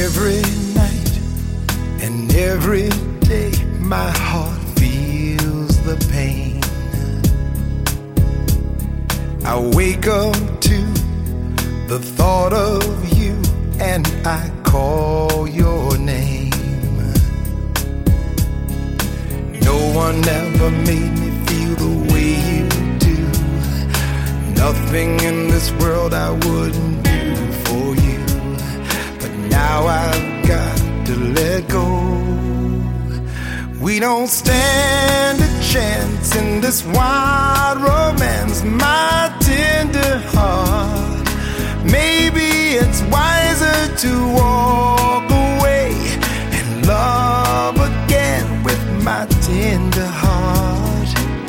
Every night and every day my heart feels the pain. I wake up to the thought of you and I call your name. No one ever made me feel the way you do. Nothing in this world I wouldn't do for you. But now I've got to let go. We don't stand a chance in this wild romance, my tender heart. Maybe it's wiser to walk away and love again with my tender heart.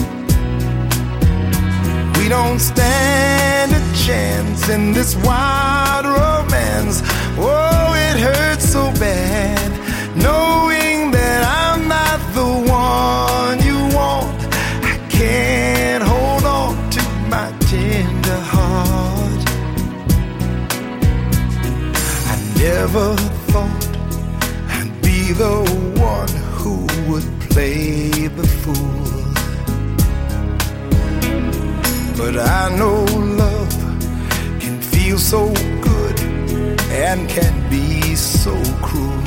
We don't stand a chance in this wild romance. Oh, it hurts so bad knowing that I'm not the one you want. I can't hold on to my tender heart. I never thought I'd be the one who would play the fool, but I know love can feel so good and can be so cruel.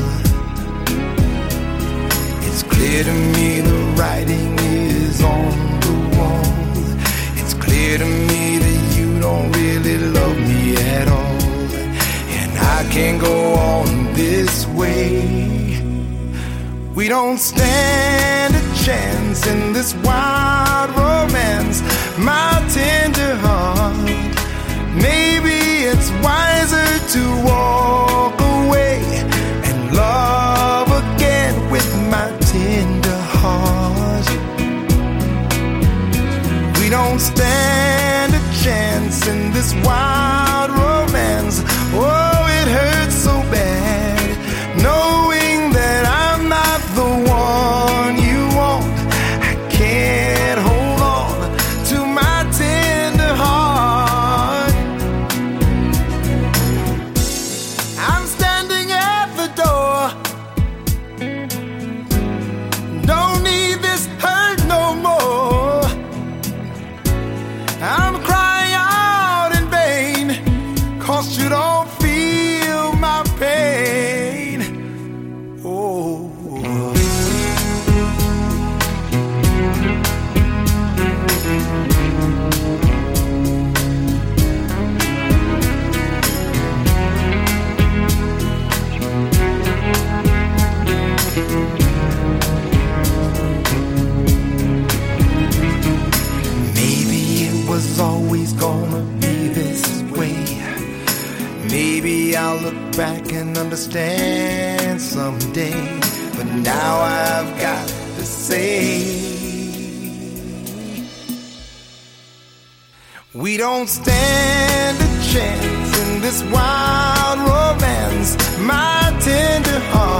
It's clear to me the writing is on the wall. It's clear to me that you don't really love me at all, and I can't go on this way. We don't stand a chance in this wild romance, my tender heart. Maybe it's wiser to walk away and love again with my tender heart. We don't stand a chance in this wild romance. Oh, it hurts so bad knowing that I'm not the one you want. I can't hold on to my tender heart. I'm standing at the door. Don't need this hurt no more. I'm crying out in vain, 'cause you don't feel my pain. Oh. Maybe it was always gonna be this way. Maybe I'll look back and understand someday. But now I've got to say, we don't stand a chance in this wild romance, my tender heart.